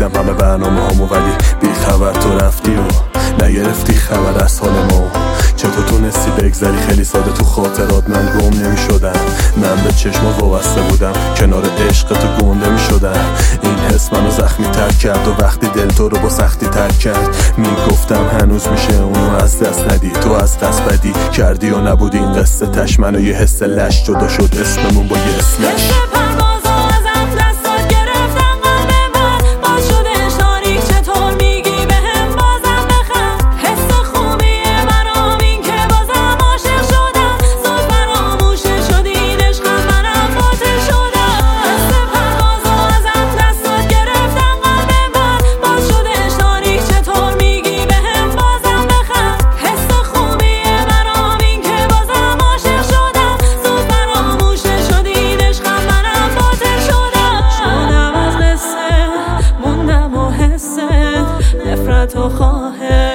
دیدم همه برنامه همو، ولی بی خبر تو رفتی و نگرفتی خبر از حال ما. چطور تونستی بگذری خیلی ساده تو خاطرات، من گم نمی شدم، من به چشمات وابسته بودم، کنار عشق تو گنده می شدم. این حس منو زخمی تر کرد و وقتی دل تو رو با سختی تر کرد میگفتم هنوز میشه اونو از دست ندی. تو از دست بدی کردی و نبود این قصه تش، منو یه حس لش جدا شد اسممون با یه اسلش. نفرت و خواهش